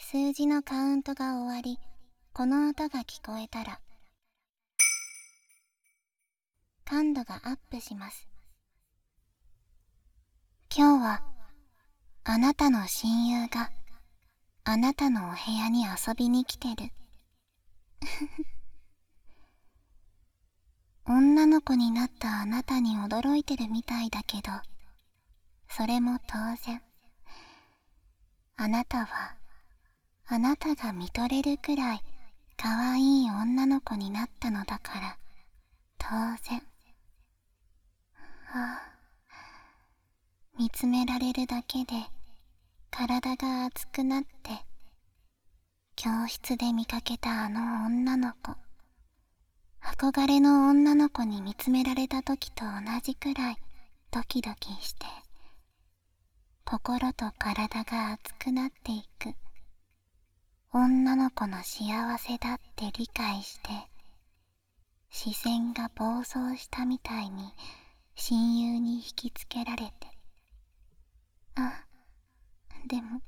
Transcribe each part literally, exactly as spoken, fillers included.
数字のカウントが終わり、この音が聞こえたら感度がアップします。今日はあなたの親友があなたのお部屋に遊びに来てる。女の子になったあなたに驚いてるみたいだけど、それも当然。あなたはあなたが見とれるくらい可愛い女の子になったのだから当然。ああ、見つめられるだけで体が熱くなって、教室で見かけたあの女の子、憧れの女の子に見つめられた時と同じくらいドキドキして、心と体が熱くなっていく。女の子の幸せだって理解して、視線が暴走したみたいに親友に引きつけられて。あ、でも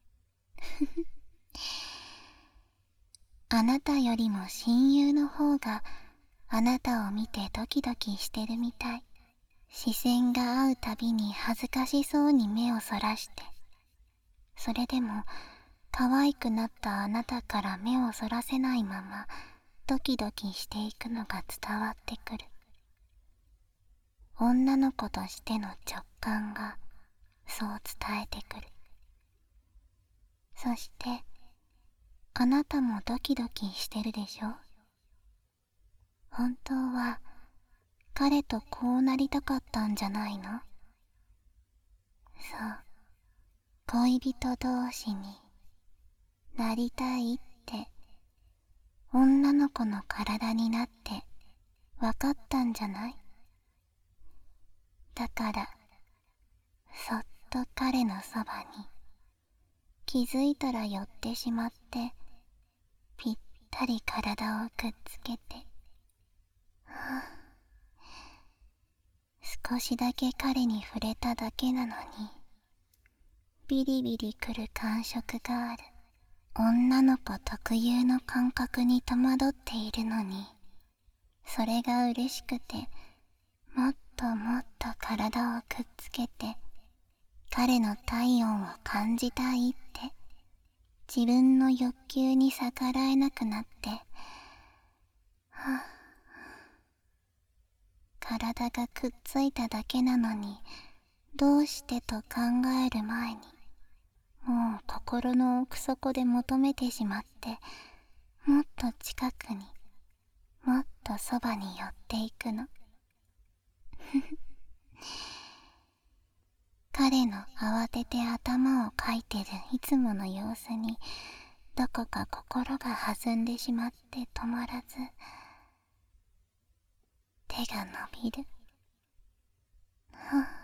あなたよりも親友の方があなたを見てドキドキしてるみたい。視線が合うたびに恥ずかしそうに目をそらして、それでも可愛くなったあなたから目をそらせないままドキドキしていくのが伝わってくる。女の子としての直感がそう伝えてくる。そしてあなたもドキドキしてるでしょ。本当は彼とこうなりたかったんじゃないの？そう、恋人同士になりたいって女の子の体になってわかったんじゃない？だからそっと彼のそばに気づいたら寄ってしまって、ぴったり体をくっつけて、はあ、少しだけ彼に触れただけなのにビリビリくる感触がある。女の子特有の感覚に戸惑っているのに、それが嬉しくて、もっともっと体をくっつけて彼の体温を感じたいって自分の欲求に逆らえなくなって、はあ、体がくっついただけなのにどうしてと考える前に、もう心の奥底で求めてしまって、もっと近くにもっとそばに寄っていくの。彼の慌てて頭をかいてるいつもの様子にどこか心が弾んでしまって止まらず、手が伸びる。はあ、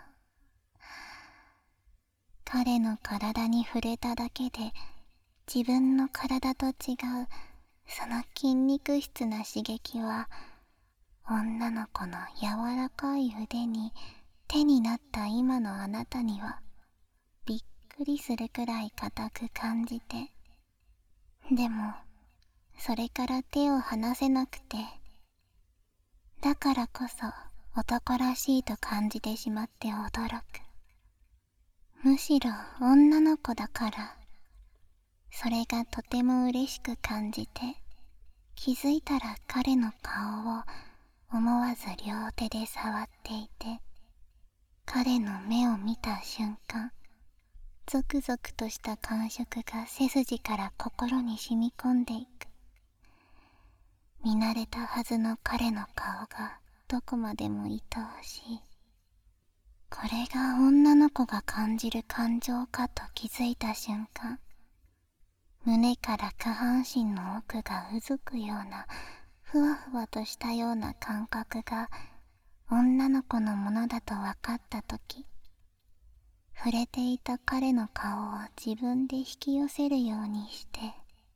彼の体に触れただけで自分の体と違うその筋肉質な刺激は女の子の柔らかい腕に手になった今のあなたにはびっくりするくらい硬く感じて、でもそれから手を離せなくて、だからこそ男らしいと感じてしまって驚く。むしろ女の子だからそれがとても嬉しく感じて、気づいたら彼の顔を思わず両手で触っていて、彼の目を見た瞬間、ゾクゾクとした感触が背筋から心に染み込んでいく。見慣れたはずの彼の顔がどこまでも愛おしい。これが女の子が感じる感情かと気づいた瞬間、胸から下半身の奥がうずくようなふわふわとしたような感覚が女の子のものだと分かったとき、触れていた彼の顔を自分で引き寄せるようにして、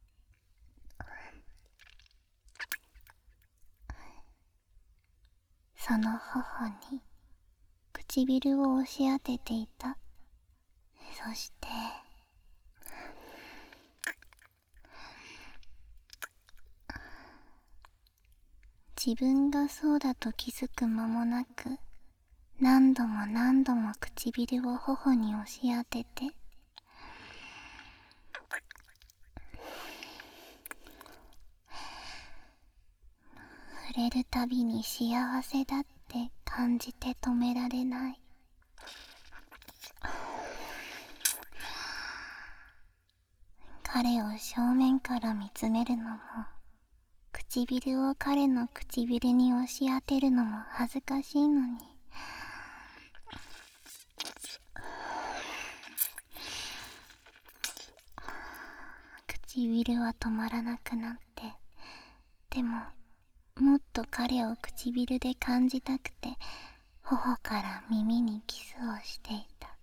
その頬に唇を押し当てていた。そして自分がそうだと気づく間もなく、何度も何度も唇を頬に押し当てて、触れるたびに幸せだって感じて止められない。彼を正面から見つめるのも、唇を彼の唇に押し当てるのも恥ずかしいのに、唇は止まらなくなって、でももっと彼を唇で感じたくて、頬から耳にキスをしていた。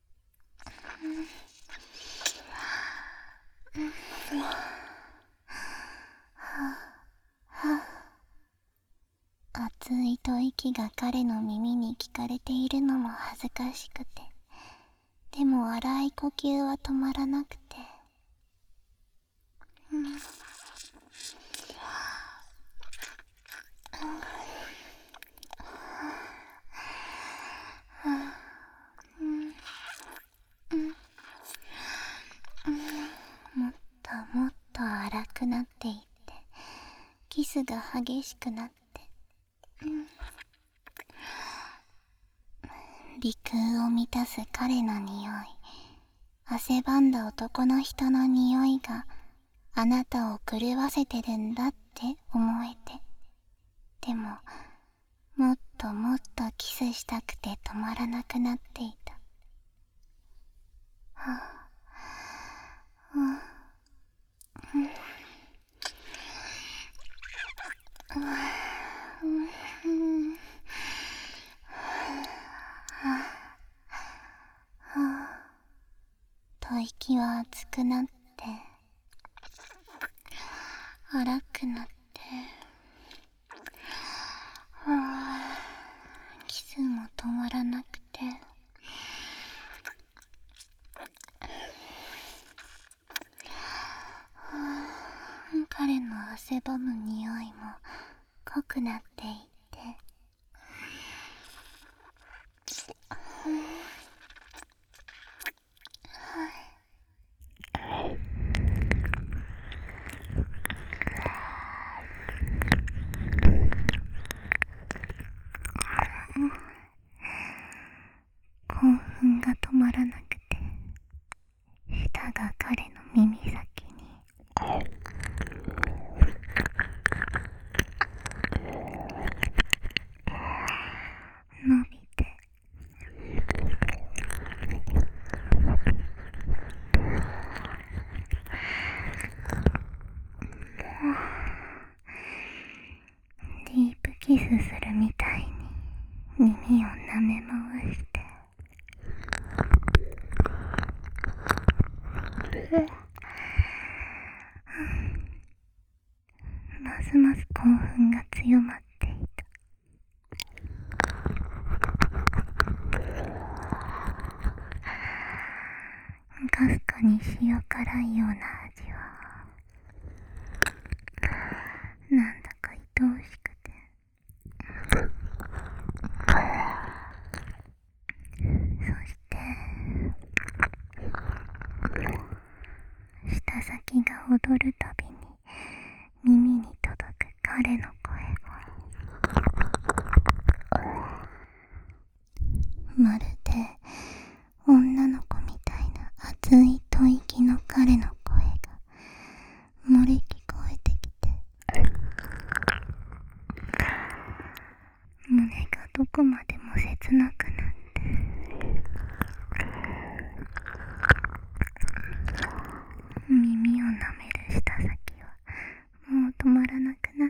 熱い吐息が彼の耳に聞かれているのも恥ずかしくて、でも荒い呼吸は止まらなくて、うん、もっともっと荒くなっていって、キスが激しくなって、うん、鼻腔を満たす彼の匂い、汗ばんだ男の人の匂いがあなたを狂わせてるんだって思えて、でももっともっとキスしたくて止まらなくなっていた。はあ、うん、うんうん、吐息は熱くなって荒くなって、キスも止まらなくて、彼の汗ばむ匂いも濃くなっていって、興奮が止まらなくて、舌が彼の耳先に伸びて、ディープキスするみたいに耳を舐め回して、ますます興奮が強まっていた。かすかに塩辛いような味はなんだか愛おしくて、そして舌先が踊るたびに耳に届く彼の声が、まるで女の子みたいな熱い吐息の彼の声が漏れ聞こえてきて、胸がどこまでも切なくなって、耳を舐める舌先はもう止まらなくなって、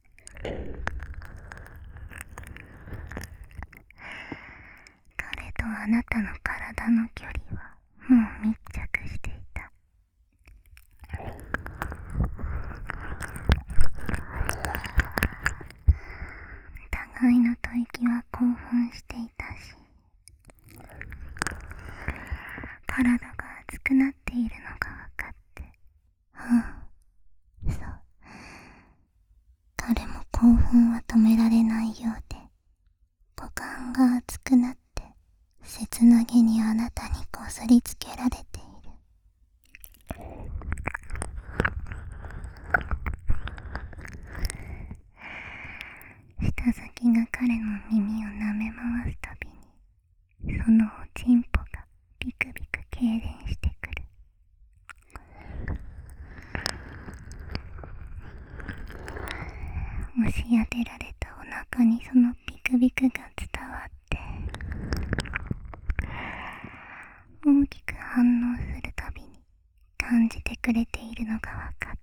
彼とあなたの体の距離はもう密着していた。互いの吐息は興奮していたし、体が熱くなっているのが分かって、うん、そう、彼も興奮押し当てられたお腹にそのビクビクが伝わって大きく反応するたびに感じてくれているのがわかって、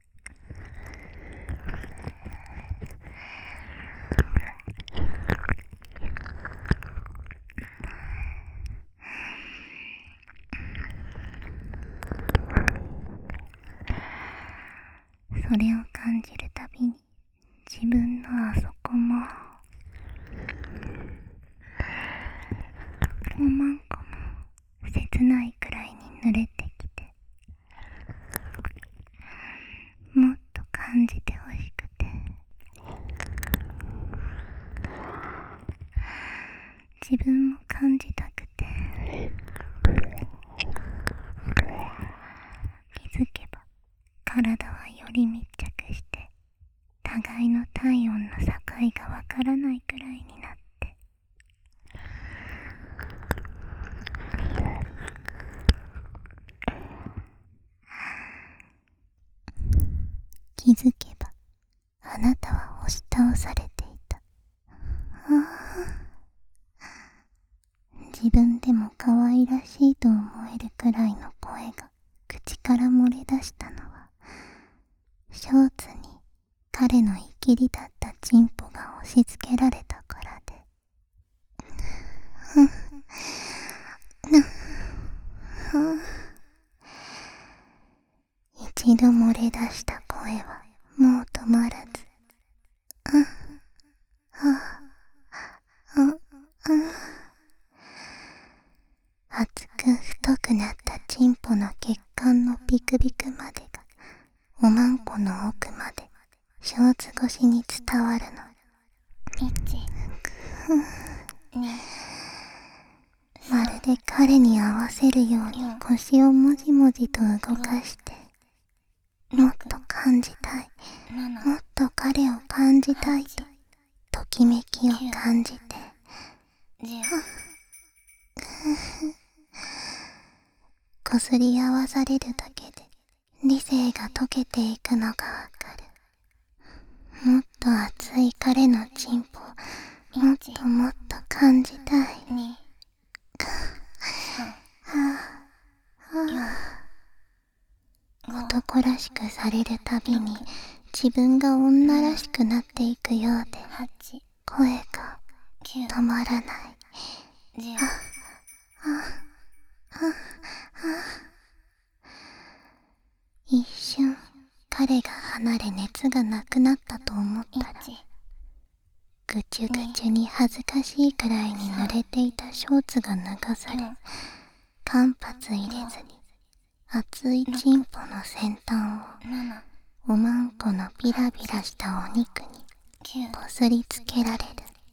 それを感じるたびに自分のあそこもおまんこも切ないくらいに濡れてきて、もっと感じてほしくて、自分も感じたくて、気づけば体はより密着して互いの体温の境がわからないくらいになって、気づけばあなたは押し倒されていた。自分でも可愛らしいと思えるくらいの声が口から漏れ出したのは、ショーツに彼のいきりだったチンポが押し付けられたからで。一度漏れ出した声はもう止まらず、厚く太くなったチンポの血管のビクビクまでがおまんこの奥までショーツ越しに伝わるの。一、二、まるで彼に合わせるように腰をもじもじと動かして、もっと感じたい、もっと彼を感じたいとときめきを感じて、こすり合わされるだけで理性が溶けていくのがわかる。もっと熱い彼のチンポをもっともっと感じたい。男らしくされるたびに自分が女らしくなっていくようで、声が止まらない。一瞬彼が離れ熱がなくなったと思ったら、ぐちゅぐちゅに恥ずかしいくらいに濡れていたショーツが脱がされ、間髪入れずに熱いチンポの先端をおまんこのビラビラしたお肉にこすりつけられる。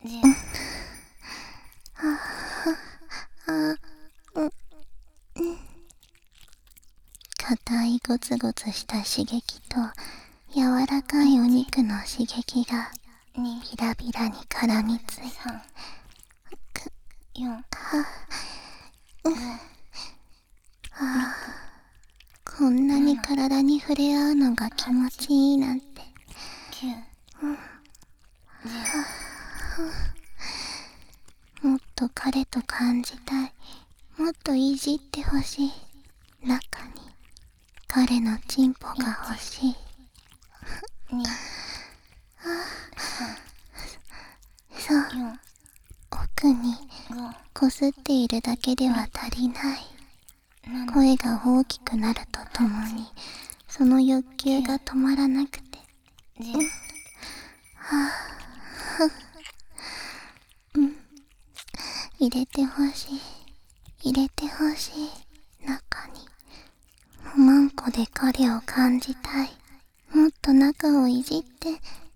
硬いゴツゴツした刺激と柔らかいお肉の刺激がビラビラに絡みついて、こんなに体に触れ合うのが気持ちいいなんて。もっと彼と感じたい、もっといじってほしい。中に彼のチンポが欲しい。そう、奥にこすっているだけでは足りない。声が大きくなるとともにその欲求が止まらなくて、入れてほしい、入れてほしい。中におまんこで彼を感じたい。もっと中をいじって。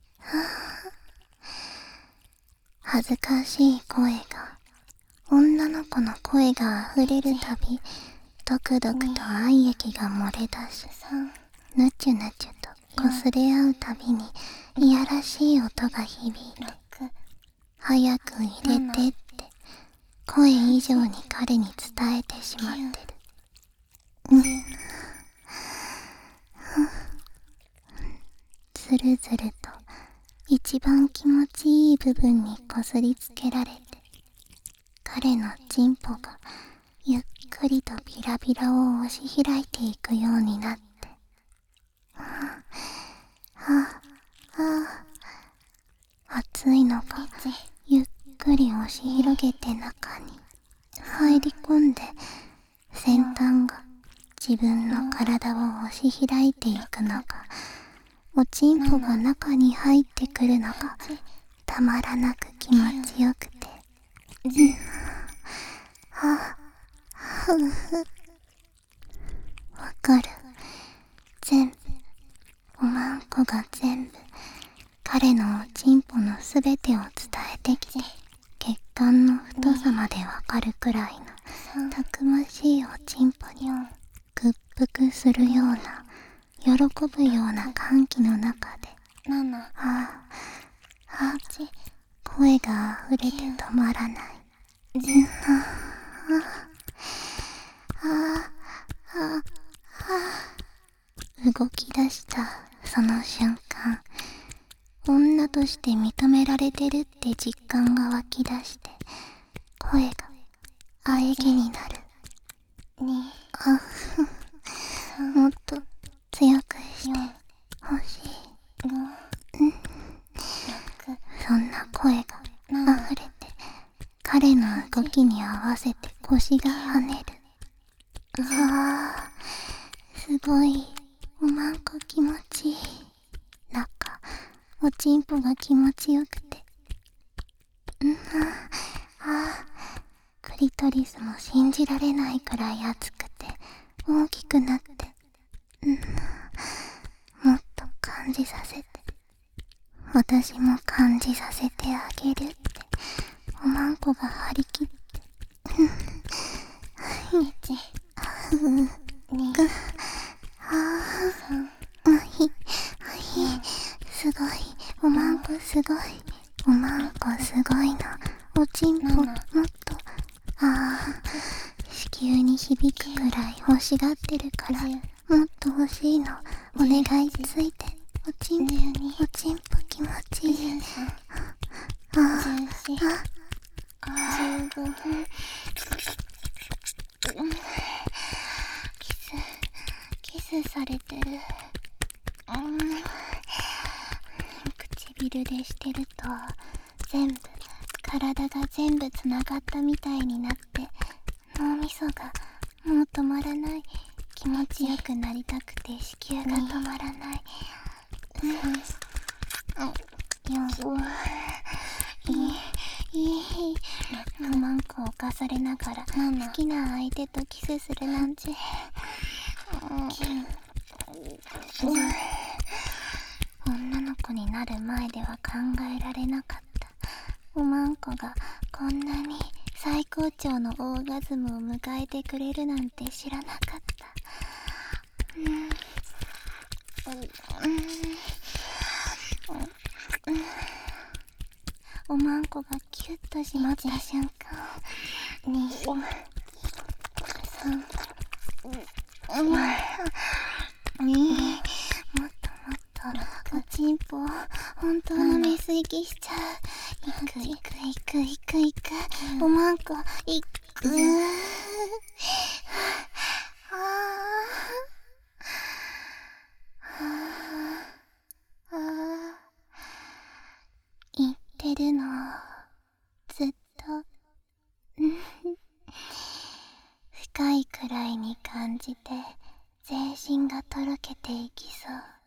恥ずかしい声が、女の子の声があふれるたび、ドクドクと愛液が漏れ出し、ぬちゅぬちゅとこすれ合うたびにいやらしい音が響いて、早く入れてって声以上に彼に伝えてしまってる。うん、ずるずると一番気持ちいい部分にこすりつけられて、彼のチンポがゆっくりとビラビラを押し開いていくようになって、はあはあはあ、熱いのがゆっくり押し広げて中に入り込んで、先端が自分の体を押し開いていくのが、おちんぽが中に入ってくるのがたまらなく気持ちよくて、はあふうふわかる。全部、おまんこが全部彼のおちんぽのすべてを伝えてきて、血管の太さまでわかるくらいのたくましいおちんぽに屈服するような、喜ぶような歓喜の中で、ああ、ああ、声が溢れて止まらない。ああ、ああ、動き出したその瞬間、女として認められてるって実感が湧き出して、声が喘ぎになる。あふもっと強くしてほしい。そんな声が溢れて、彼の動きに合わせて腰が跳ねる。ああ、すごい、おまんこ気持ちいい。なんか、おちんぽが気持ちよくて。うん、ああ、クリトリスも信じられないくらい熱くて、大きくなって、うん、もっと感じさせて、私も感じさせてあげるって、おまんこが張り切って、いち、に、ああ、いい、すごい、おまんこすごい、おまんこすごいの、おちんぽもっと、ああ、子宮に響くくらい欲しがってるから、もっと欲しいの、お願いついて、おちんぽ、おちんぽ気持ちいい。ああ、あ、じゅうご、キス、キスされてる。うん、唇でしてると、全部、体が全部つながったみたいになって、脳みそがもう止まらない。気持ちよくなりたくて子宮が止まらない。うん、よいい、いい、おまんこを犯されながら好きな相手とキスするなんて、女の子になる前では考えられなかった。おまんこがこんなに最高潮のオーガズムを迎えてくれるなんて知らなかった。うん、うんうん、おまんこがキュッと締まった瞬間、に、さん、に、もっともっとおちんぽ本当のメス行きしちゃう。いくいくいくいくいく、おまんこいく。ああ、ああ、言ってるのずっと深いくらいに感じて、全身がとろけていきそう。